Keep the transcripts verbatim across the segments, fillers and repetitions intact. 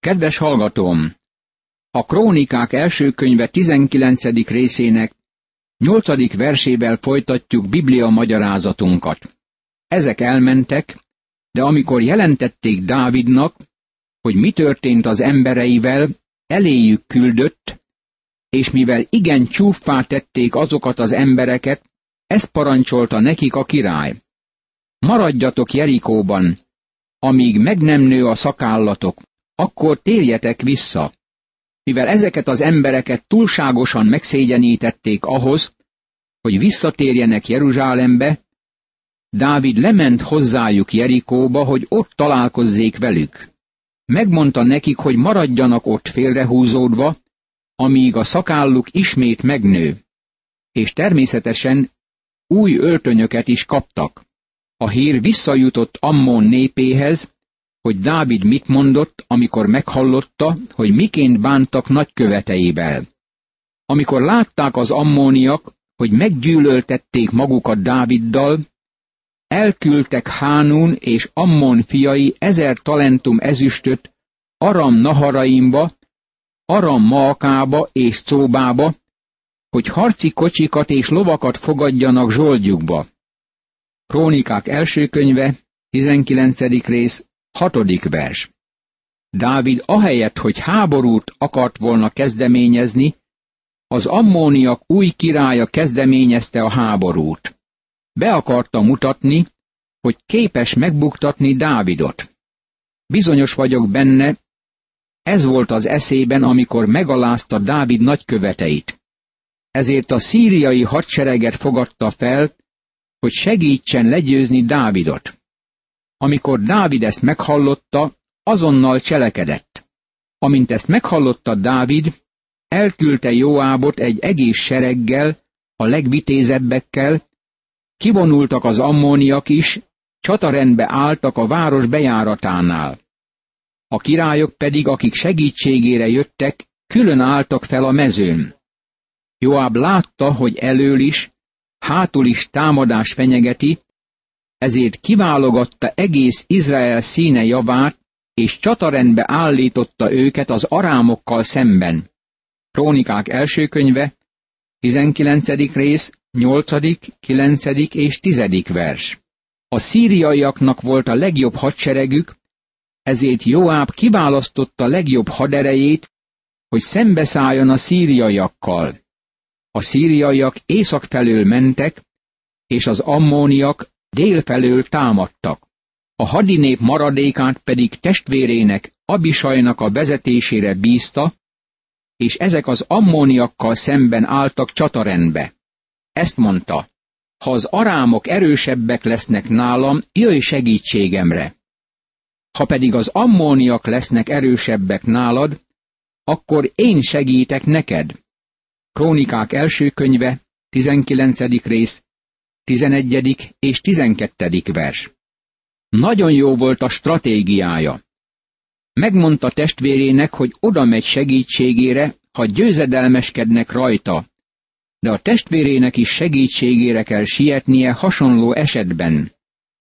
Kedves hallgatóm! A Krónikák első könyve tizenkilencedik részének nyolcadik versével folytatjuk Biblia magyarázatunkat. Ezek elmentek, de amikor jelentették Dávidnak, hogy mi történt az embereivel, eléjük küldött, és mivel igen csúffá tették azokat az embereket, ezt parancsolta nekik a király. Maradjatok Jerikóban, amíg meg nem nő a szakállatok, akkor térjetek vissza. Mivel ezeket az embereket túlságosan megszégyenítették ahhoz, hogy visszatérjenek Jeruzsálembe, Dávid lement hozzájuk Jerikóba, hogy ott találkozzék velük. Megmondta nekik, hogy maradjanak ott félrehúzódva, amíg a szakálluk ismét megnő, és természetesen új öltönyöket is kaptak. A hír visszajutott Ammon népéhez, hogy Dávid mit mondott, amikor meghallotta, hogy miként bántak nagyköveteivel. Amikor látták az ammóniak, hogy meggyűlöltették magukat Dáviddal, elküldtek Hánun és Ammon fiai ezer talentum ezüstöt Aram Naharaimba, Aram Maakába és Cóbába, hogy harci kocsikat és lovakat fogadjanak zsoldjukba. Krónikák első könyve, tizenkilencedik rész, hatodik vers. Dávid ahelyett, hogy háborút akart volna kezdeményezni, az ammóniak új királya kezdeményezte a háborút. Be akarta mutatni, hogy képes megbuktatni Dávidot. Bizonyos vagyok benne, ez volt az eszében, amikor megalázta Dávid nagyköveteit. Ezért a szíriai hadsereget fogadta fel, hogy segítsen legyőzni Dávidot. Amikor Dávid ezt meghallotta, azonnal cselekedett. Amint ezt meghallotta Dávid, elküldte Joábot egy egész sereggel, a legvitézebbekkel, kivonultak az ammóniak is, csatarendbe álltak a város bejáratánál. A királyok pedig, akik segítségére jöttek, külön álltak fel a mezőn. Joáb látta, hogy elől is, hátul is támadás fenyegeti, ezért kiválogatta egész Izrael színe javát, és csatarendbe állította őket az arámokkal szemben. Krónikák első könyve, tizenkilencedik rész, nyolcadik, kilencedik és tizedik vers. A szíriaiaknak volt a legjobb hadseregük, ezért Joáb kiválasztotta legjobb haderejét, hogy szembeszálljon a szíriaiakkal. A szíriaiak észak felől mentek, és az ammóniak dél felől támadtak. A hadinép maradékát pedig testvérének, Abisajnak a vezetésére bízta, és ezek az ammóniakkal szemben álltak csatarendbe. Ezt mondta, ha az arámok erősebbek lesznek nálam, jöjj segítségemre. Ha pedig az ammóniak lesznek erősebbek nálad, akkor én segítek neked. Krónikák első könyve, tizenkilencedik rész, tizenegyedik és tizenkettedik vers. Nagyon jó volt a stratégiája. Megmondta testvérének, hogy oda megy segítségére, ha győzedelmeskednek rajta, de a testvérének is segítségére kell sietnie hasonló esetben.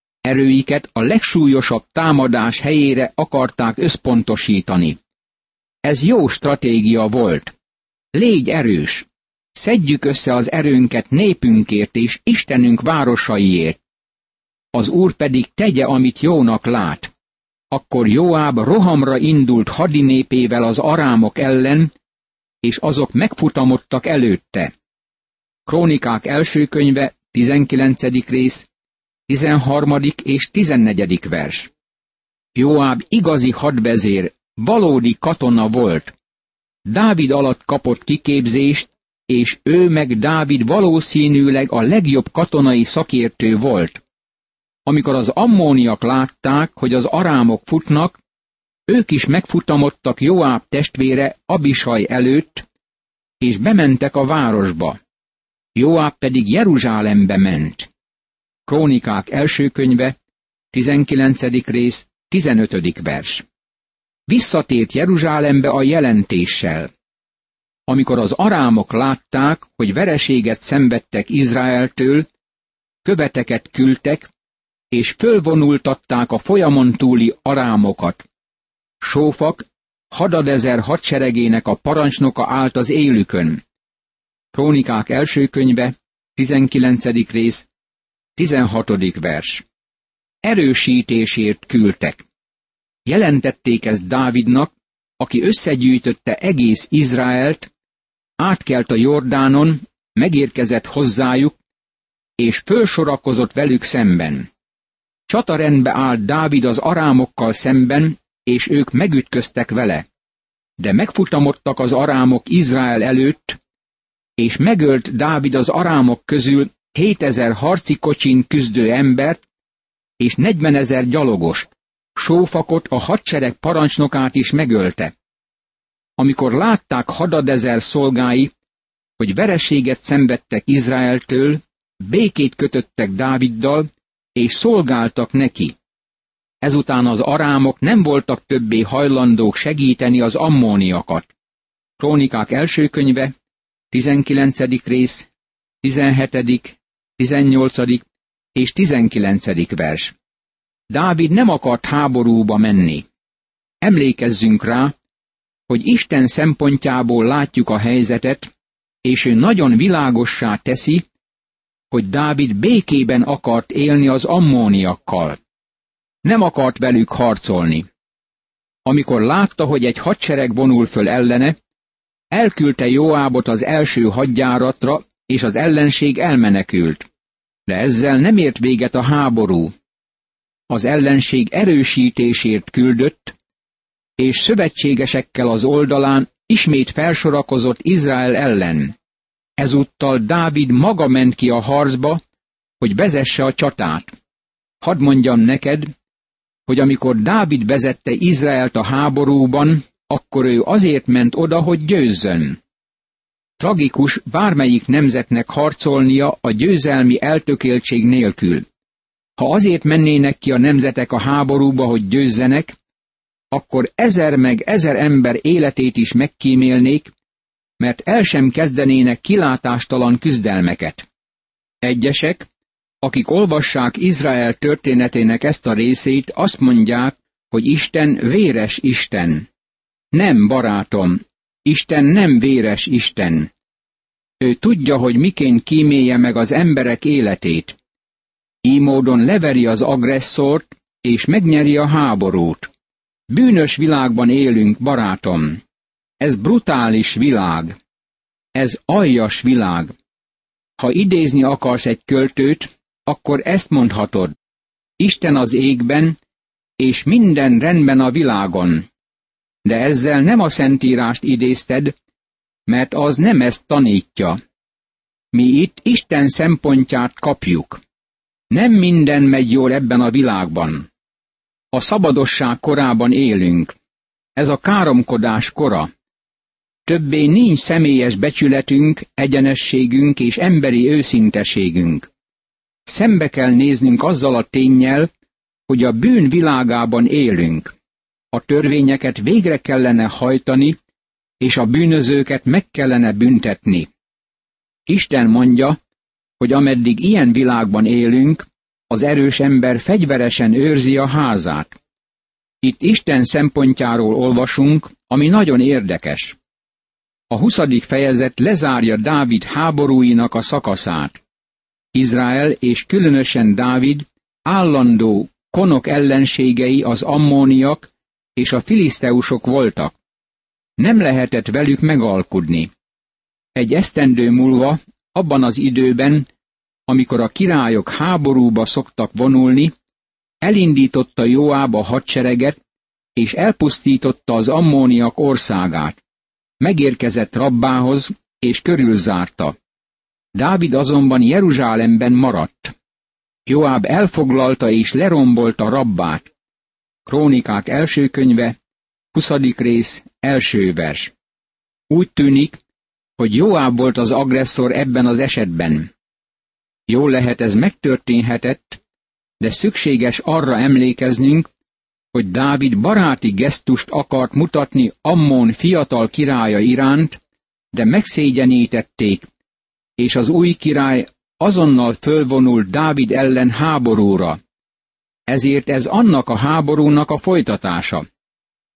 Erőiket a legsúlyosabb támadás helyére akarták összpontosítani. Ez jó stratégia volt. Légy erős! Szedjük össze az erőnket népünkért és Istenünk városaiért. Az Úr pedig tegye, amit jónak lát. Akkor Joáb rohamra indult hadinépével az arámok ellen, és azok megfutamodtak előtte. Krónikák első könyve, tizenkilencedik rész, tizenharmadik és tizennegyedik vers. Joáb igazi hadvezér, valódi katona volt. Dávid alatt kapott kiképzést, és ő meg Dávid valószínűleg a legjobb katonai szakértő volt. Amikor az ammóniak látták, hogy az arámok futnak, ők is megfutamodtak Joáb testvére Abisaj előtt, és bementek a városba. Joáb pedig Jeruzsálembe ment. Krónikák első könyve, tizenkilencedik rész, tizenötödik vers. Visszatért Jeruzsálembe a jelentéssel. Amikor az arámok látták, hogy vereséget szenvedtek Izraeltől, követeket küldtek, és fölvonultatták a folyamon túli arámokat. Sófak Hadadezer hadseregének a parancsnoka állt az élükön. Krónikák első könyve, tizenkilencedik rész, tizenhatodik vers. Erősítésért küldtek. Jelentették ezt Dávidnak, aki összegyűjtötte egész Izraelt, átkelt a Jordánon, megérkezett hozzájuk, és fölsorakozott velük szemben. Csatarendbe állt Dávid az arámokkal szemben, és ők megütköztek vele. De megfutamodtak az arámok Izrael előtt, és megölt Dávid az arámok közül hétezer harci kocsin küzdő embert, és negyvenezer gyalogost, Sófakot, a hadsereg parancsnokát is megölte. Amikor látták hadadezer szolgái, hogy vereséget szenvedtek Izraeltől, békét kötöttek Dáviddal, és szolgáltak neki. Ezután az arámok nem voltak többé hajlandók segíteni az ammóniakat. Krónikák első könyve, tizenkilencedik rész, tizenhetedik, tizennyolcadik és tizenkilencedik vers. Dávid nem akart háborúba menni. Emlékezzünk rá, hogy Isten szempontjából látjuk a helyzetet, és ő nagyon világossá teszi, hogy Dávid békében akart élni az ammóniakkal. Nem akart velük harcolni. Amikor látta, hogy egy hadsereg vonul föl ellene, elküldte Joábot az első hadjáratra, és az ellenség elmenekült. De ezzel nem ért véget a háború. Az ellenség erősítésért küldött, és szövetségesekkel az oldalán ismét felsorakozott Izrael ellen. Ezúttal Dávid maga ment ki a harcba, hogy vezesse a csatát. Hadd mondjam neked, hogy amikor Dávid vezette Izraelt a háborúban, akkor ő azért ment oda, hogy győzzön. Tragikus bármelyik nemzetnek harcolnia a győzelmi eltökéltség nélkül. Ha azért mennének ki a nemzetek a háborúba, hogy győzzenek, akkor ezer meg ezer ember életét is megkímélnék, mert el sem kezdenének kilátástalan küzdelmeket. Egyesek, akik olvassák Izrael történetének ezt a részét, azt mondják, hogy Isten véres Isten. Nem, barátom, Isten nem véres Isten. Ő tudja, hogy miként kímélje meg az emberek életét. Így módon leveri az agresszort, és megnyeri a háborút. Bűnös világban élünk, barátom. Ez brutális világ. Ez aljas világ. Ha idézni akarsz egy költőt, akkor ezt mondhatod. Isten az égben, és minden rendben a világon. De ezzel nem a Szentírást idézted, mert az nem ezt tanítja. Mi itt Isten szempontját kapjuk. Nem minden megy jól ebben a világban. A szabadosság korában élünk. Ez a káromkodás kora. Többé nincs személyes becsületünk, egyenességünk és emberi őszinteségünk. Szembe kell néznünk azzal a ténnyel, hogy a bűn világában élünk. A törvényeket végre kellene hajtani, és a bűnözőket meg kellene büntetni. Isten mondja, hogy ameddig ilyen világban élünk, az erős ember fegyveresen őrzi a házát. Itt Isten szempontjáról olvasunk, ami nagyon érdekes. A huszadik fejezet lezárja Dávid háborúinak a szakaszát. Izrael és különösen Dávid állandó konok ellenségei az ammóniak és a filiszteusok voltak. Nem lehetett velük megalkudni. Egy esztendő múlva, abban az időben, amikor a királyok háborúba szoktak vonulni, elindította Joáb a hadsereget, és elpusztította az ammóniak országát. Megérkezett Rabbához, és körülzárta. Dávid azonban Jeruzsálemben maradt. Joáb elfoglalta és lerombolta Rabbát. Krónikák első könyve, huszadik rész, első vers. Úgy tűnik, hogy Joáb volt az agresszor ebben az esetben. Jól lehet, ez megtörténhetett, de szükséges arra emlékeznünk, hogy Dávid baráti gesztust akart mutatni Ammón fiatal királya iránt, de megszégyenítették, és az új király azonnal fölvonult Dávid ellen háborúra. Ezért ez annak a háborúnak a folytatása.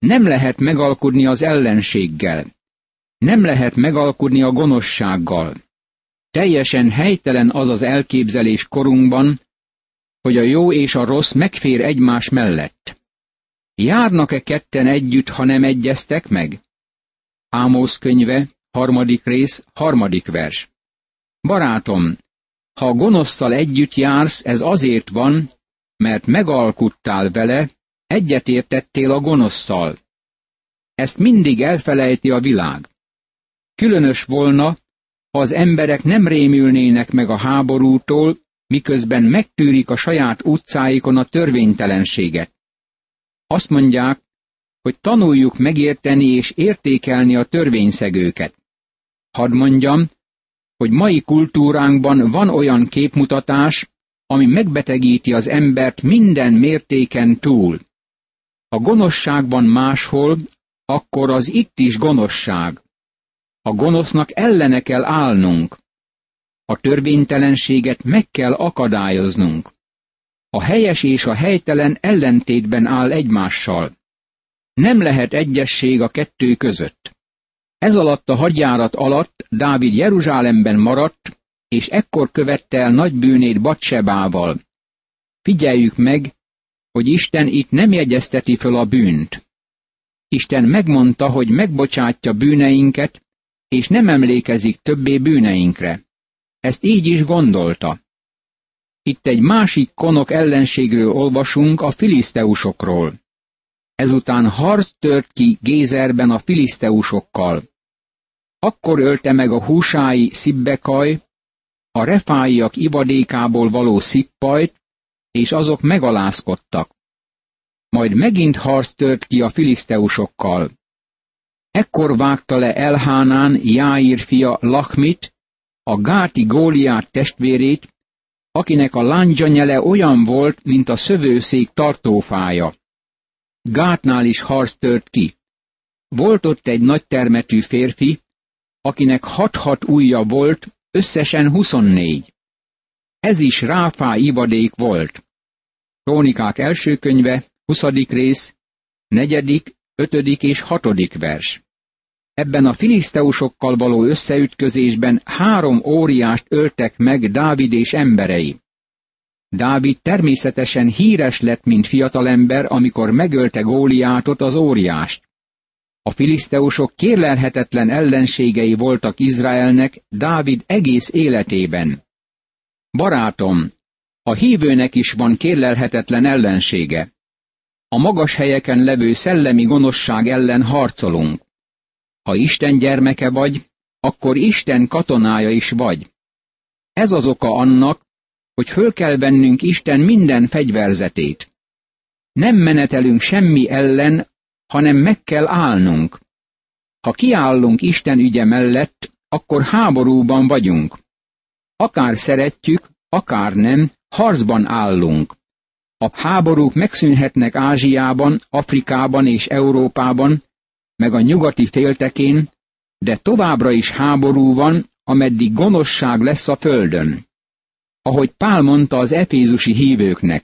Nem lehet megalkudni az ellenséggel. Nem lehet megalkudni a gonoszsággal. Teljesen helytelen az az elképzelés korunkban, hogy a jó és a rossz megfér egymás mellett. Járnak-e ketten együtt, ha nem egyeztek meg? Ámosz könyve, harmadik rész, harmadik vers. Barátom, ha a gonoszszal együtt jársz, ez azért van, mert megalkudtál vele, egyetértettél a gonoszszal. Ezt mindig elfelejti a világ. Különös volna, ha az emberek nem rémülnének meg a háborútól, miközben megtűrik a saját utcáikon a törvénytelenséget. Azt mondják, hogy tanuljuk megérteni és értékelni a törvényszegőket. Hadd mondjam, hogy mai kultúránkban van olyan képmutatás, ami megbetegíti az embert minden mértéken túl. Ha gonoszság van máshol, akkor az itt is gonoszság. A gonosznak ellene kell állnunk. A törvénytelenséget meg kell akadályoznunk. A helyes és a helytelen ellentétben áll egymással. Nem lehet egyesség a kettő között. Ez alatt a hadjárat alatt Dávid Jeruzsálemben maradt, és ekkor követte el nagy bűnét Batsebával. Figyeljük meg, hogy Isten itt nem jegyezteti föl a bűnt. Isten megmondta, hogy megbocsátja bűneinket, és nem emlékezik többé bűneinkre. Ezt így is gondolta. Itt egy másik konok ellenségről olvasunk, a filiszteusokról. Ezután harc tört ki Gézerben a filiszteusokkal. Akkor ölte meg a húsái Szibbekaj, a refáiak ivadékából való szippajt, és azok megalázkodtak. Majd megint harc tört ki a filiszteusokkal. Ekkor vágta le Elhánán, Jáír fia Lachmit, a gáti Góliát testvérét, akinek a lándzsanyele olyan volt, mint a szövőszék tartófája. Gátnál is harc tört ki. Volt ott egy nagy termetű férfi, akinek hat-hat ujja volt, összesen huszonnégy. Ez is Ráfá ivadék volt. Krónikák első könyve, huszadik rész, negyedik, ötödik és hatodik vers. Ebben a filiszteusokkal való összeütközésben három óriást öltek meg Dávid és emberei. Dávid természetesen híres lett, mint fiatalember, amikor megölte Góliátot, az óriást. A filiszteusok kérlelhetetlen ellenségei voltak Izraelnek Dávid egész életében. Barátom, a hívőnek is van kérlelhetetlen ellensége. A magas helyeken levő szellemi gonoszság ellen harcolunk. Ha Isten gyermeke vagy, akkor Isten katonája is vagy. Ez az oka annak, hogy föl kell vennünk Isten minden fegyverzetét. Nem menetelünk semmi ellen, hanem meg kell állnunk. Ha kiállunk Isten ügye mellett, akkor háborúban vagyunk. Akár szeretjük, akár nem, harcban állunk. A háborúk megszűnhetnek Ázsiában, Afrikában és Európában, meg a nyugati féltekén, de továbbra is háború van, ameddig gonoszság lesz a földön. Ahogy Pál mondta az efézusi hívőknek,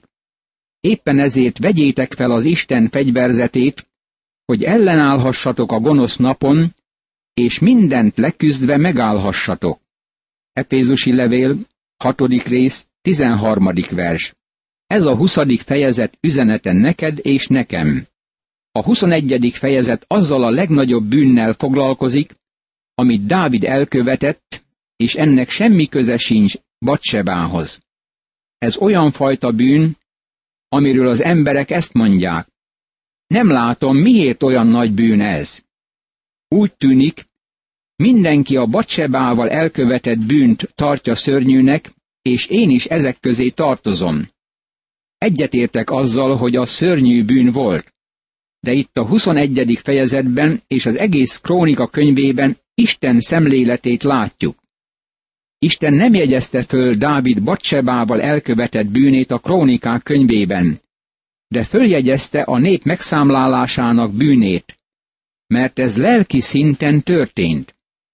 éppen ezért vegyétek fel az Isten fegyverzetét, hogy ellenállhassatok a gonosz napon, és mindent leküzdve megállhassatok. Efézusi levél, hatodik rész, tizenharmadik vers. Ez a huszadik fejezet üzenete neked és nekem. A huszonegyedik fejezet azzal a legnagyobb bűnnel foglalkozik, amit Dávid elkövetett, és ennek semmi köze sincs Batsebához. Ez olyan fajta bűn, amiről az emberek ezt mondják. Nem látom, miért olyan nagy bűn ez. Úgy tűnik, mindenki a Batsebával elkövetett bűnt tartja szörnyűnek, és én is ezek közé tartozom. Egyetértek azzal, hogy a szörnyű bűn volt. De itt a huszonegyedik fejezetben és az egész Krónika könyvében Isten szemléletét látjuk. Isten nem jegyezte föl Dávid Batsebával elkövetett bűnét a Krónikák könyvében, de följegyezte a nép megszámlálásának bűnét, mert ez lelki szinten történt.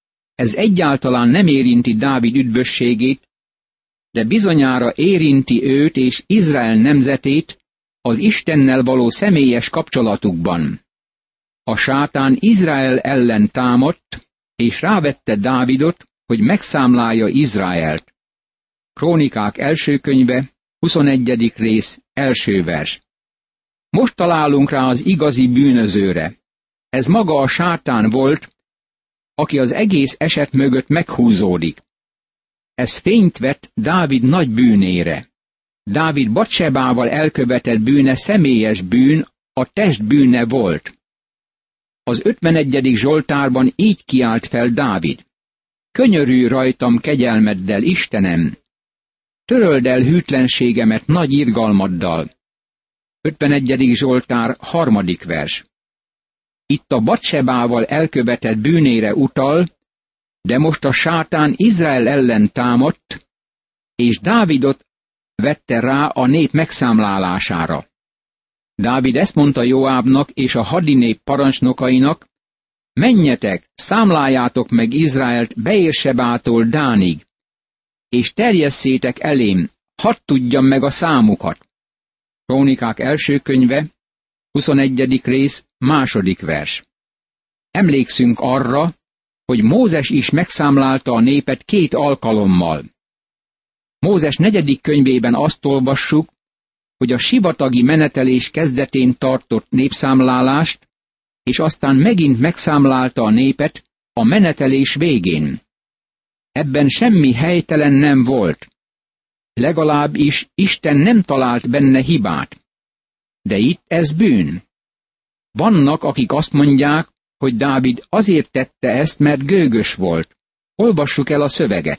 Ez egyáltalán nem érinti Dávid üdvösségét, de bizonyára érinti őt és Izrael nemzetét az Istennel való személyes kapcsolatukban. A sátán Izrael ellen támadt, és rávette Dávidot, hogy megszámlálja Izraelt. Krónikák első könyve, huszonegyedik rész, első vers. Most találunk rá az igazi bűnözőre. Ez maga a sátán volt, aki az egész eset mögött meghúzódik. Ez fényt vett Dávid nagy bűnére. Dávid Batsebával elkövetett bűne személyes bűn, a test bűne volt. Az ötvenegyedik Zsoltárban így kiált fel Dávid. Könyörülj rajtam kegyelmeddel, Istenem! Töröld el hűtlenségemet nagy irgalmaddal. ötvenegyedik Zsoltár, harmadik vers. Itt a Batsebával elkövetett bűnére utal, de most a sátán Izrael ellen támadt, és Dávidot vette rá a nép megszámlálására. Dávid ezt mondta Joábnak és a hadinép parancsnokainak: menjetek, számláljátok meg Izraelt Beérsebától Dánig, és terjesszétek elém, hadd tudjam meg a számukat. Krónikák első könyve, huszonegyedik rész, második vers. Emlékszünk arra, hogy Mózes is megszámlálta a népet két alkalommal. Mózes negyedik könyvében azt olvassuk, hogy a sivatagi menetelés kezdetén tartott népszámlálást, és aztán megint megszámlálta a népet a menetelés végén. Ebben semmi helytelen nem volt. Legalábbis Isten nem talált benne hibát. De itt ez bűn. Vannak, akik azt mondják, hogy Dávid azért tette ezt, mert gőgös volt. Olvassuk el a szöveget.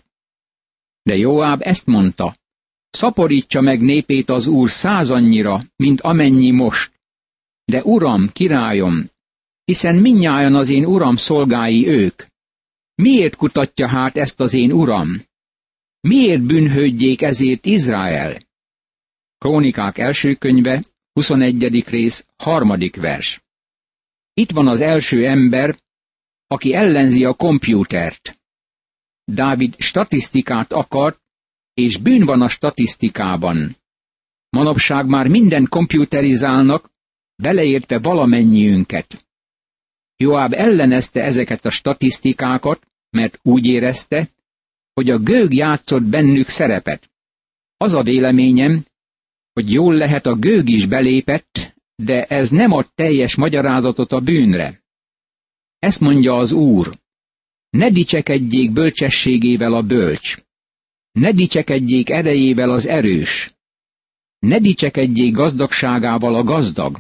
De Joáb ezt mondta: szaporítsa meg népét az Úr százannyira, mint amennyi most. De uram, királyom, hiszen mindnyájan az én uram szolgái ők. Miért kutatja hát ezt az én uram? Miért bűnhődjék ezért Izrael? Krónikák első könyve, huszonegyedik rész, harmadik vers. Itt van az első ember, aki ellenzi a kompjútert. Dávid statisztikát akart, és bűn van a statisztikában. Manapság már minden kompjúterizálnak, beleértve valamennyiünket. Joáb ellenezte ezeket a statisztikákat, mert úgy érezte, hogy a gőg játszott bennük szerepet. Az a véleményem, hogy jól lehet a gőg is belépett, de ez nem ad teljes magyarázatot a bűnre. Ezt mondja az Úr: ne dicsekedjék bölcsességével a bölcs, ne dicsekedjék erejével az erős, ne dicsekedjék gazdagságával a gazdag.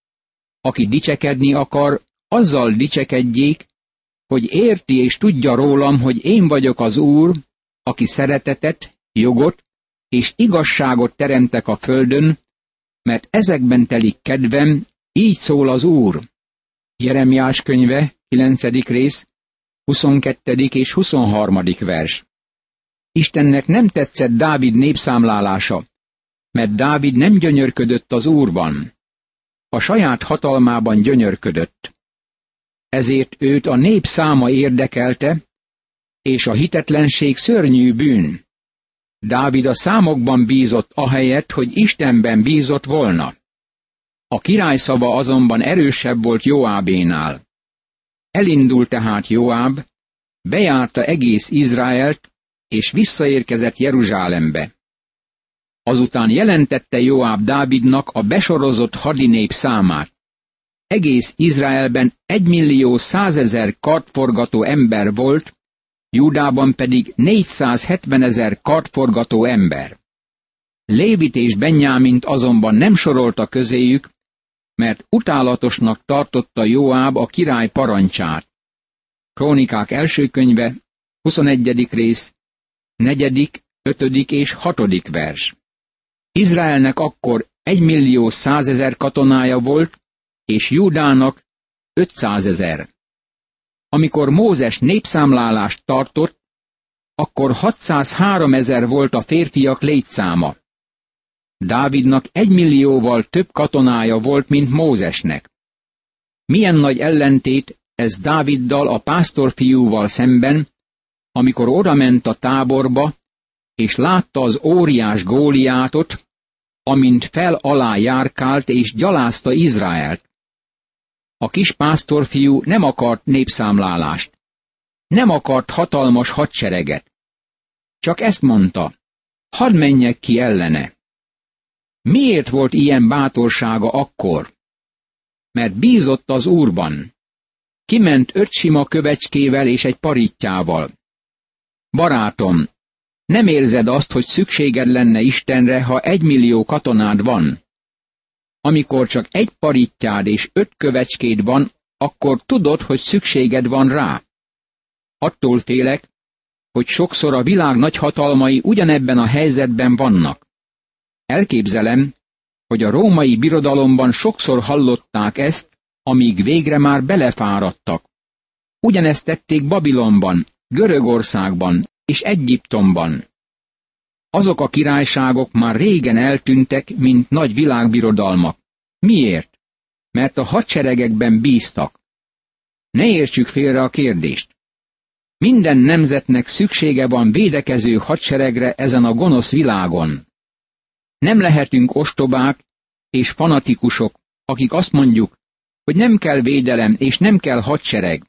Aki dicsekedni akar, azzal dicsekedjék, hogy érti és tudja rólam, hogy én vagyok az Úr, aki szeretetet, jogot és igazságot teremtek a földön, mert ezekben telik kedvem, így szól az Úr. Jeremiás könyve, kilencedik rész, huszonkettedik és huszonharmadik vers. Istennek nem tetszett Dávid népszámlálása, mert Dávid nem gyönyörködött az Úrban. A saját hatalmában gyönyörködött. Ezért őt a nép száma érdekelte, és a hitetlenség szörnyű bűn. Dávid a számokban bízott ahelyett, hogy Istenben bízott volna. A király szava azonban erősebb volt Joábénál. Elindult tehát Joáb, bejárta egész Izraelt, és visszaérkezett Jeruzsálembe. Azután jelentette Joáb Dávidnak a besorozott hadinép számát. Egész Izraelben egymillió százezer kardforgató ember volt, Júdában pedig négyszázhetvenezer kardforgató ember. Lévit és Benjámint azonban nem sorolta közéjük, mert utálatosnak tartotta Joáb a király parancsát. Krónikák első könyve, huszonegyedik rész, negyedik, ötödik és hatodik vers. Izraelnek akkor egymillió százezer katonája volt, és Júdának ötszázezer. Amikor Mózes népszámlálást tartott, akkor hatszázháromezer volt a férfiak létszáma. Dávidnak egymillióval több katonája volt, mint Mózesnek. Milyen nagy ellentét ez Dáviddal, a pásztorfiúval szemben, amikor odament a táborba, és látta az óriás Góliátot, amint fel alá járkált és gyalázta Izraelt. A kis pásztorfiú nem akart népszámlálást. Nem akart hatalmas hadsereget. Csak ezt mondta, hadd menjek ki ellene. Miért volt ilyen bátorsága akkor? Mert bízott az Úrban. Kiment öt sima kövecskével és egy parítjával. Barátom, nem érzed azt, hogy szükséged lenne Istenre, ha egymillió katonád van? Amikor csak egy parítjád és öt kövecskéd van, akkor tudod, hogy szükséged van rá. Attól félek, hogy sokszor a világ nagyhatalmai ugyanebben a helyzetben vannak. Elképzelem, hogy a római birodalomban sokszor hallották ezt, amíg végre már belefáradtak. Ugyanezt tették Babilonban, Görögországban és Egyiptomban. Azok a királyságok már régen eltűntek, mint nagy világbirodalmak. Miért? Mert a hadseregekben bíztak. Ne értsük félre a kérdést. Minden nemzetnek szüksége van védekező hadseregre ezen a gonosz világon. Nem lehetünk ostobák és fanatikusok, akik azt mondjuk, hogy nem kell védelem és nem kell hadsereg.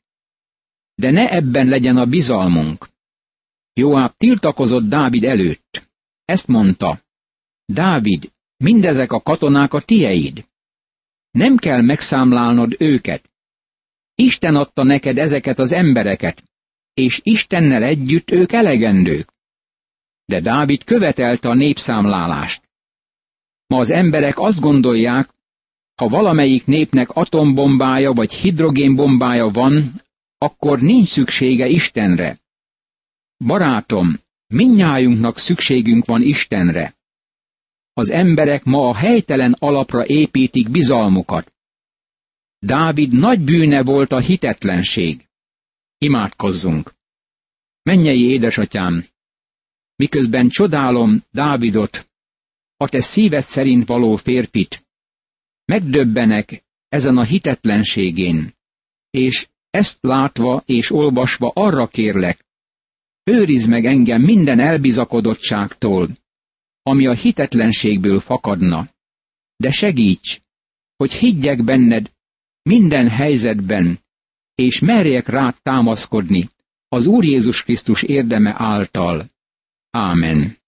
De ne ebben legyen a bizalmunk. Joáb tiltakozott Dávid előtt. Ezt mondta, Dávid, mindezek a katonák a tieid. Nem kell megszámlálnod őket. Isten adta neked ezeket az embereket, és Istennel együtt ők elegendők. De Dávid követelte a népszámlálást. Ma az emberek azt gondolják, ha valamelyik népnek atombombája vagy hidrogénbombája van, akkor nincs szüksége Istenre. Barátom, mindnyájunknak szükségünk van Istenre. Az emberek ma a helytelen alapra építik bizalmukat. Dávid nagy bűne volt a hitetlenség. Imádkozzunk! Mennyei édesatyám, miközben csodálom Dávidot, a te szíved szerint való férfit, megdöbbenek ezen a hitetlenségén, és ezt látva és olvasva arra kérlek, őrizd meg engem minden elbizakodottságtól, ami a hitetlenségből fakadna, de segíts, hogy higgyek benned minden helyzetben, és merjek rád támaszkodni az Úr Jézus Krisztus érdeme által. Ámen.